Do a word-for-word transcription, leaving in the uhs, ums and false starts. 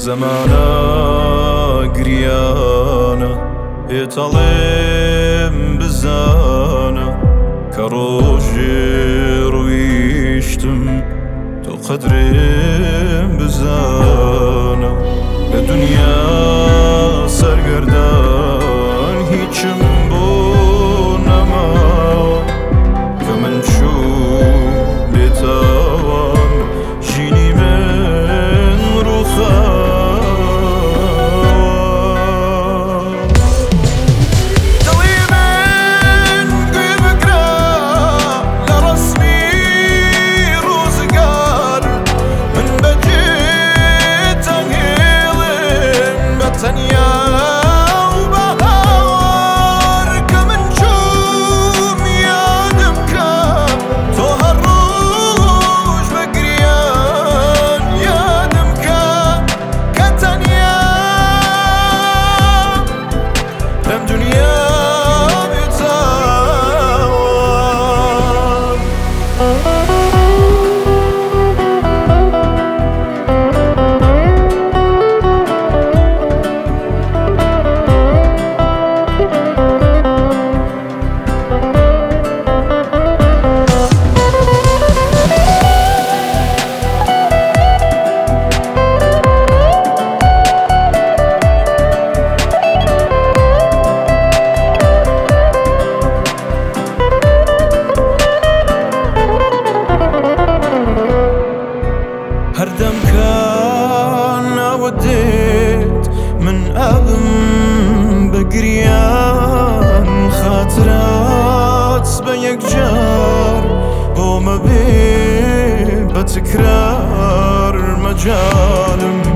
زمانە گریانە پێتەڵێم بزانە کە ڕۆژێ ڕویشتم تۆ قەدرێم بزانە لە دنیا سەرگەردان هیچم بۆ نەماوە کە من چوو بێتاوان ژینی من ڕووخاوە دڵی من گوێ بگرە لە ڕەسمی ڕووزگار من بەجێ تەنگێڵم بە تەنیا هەردەم کە ناوت دێت من ئابم بە گریان خاترات بە یەکجار بۆ مەبێ بە تکرار مەجالم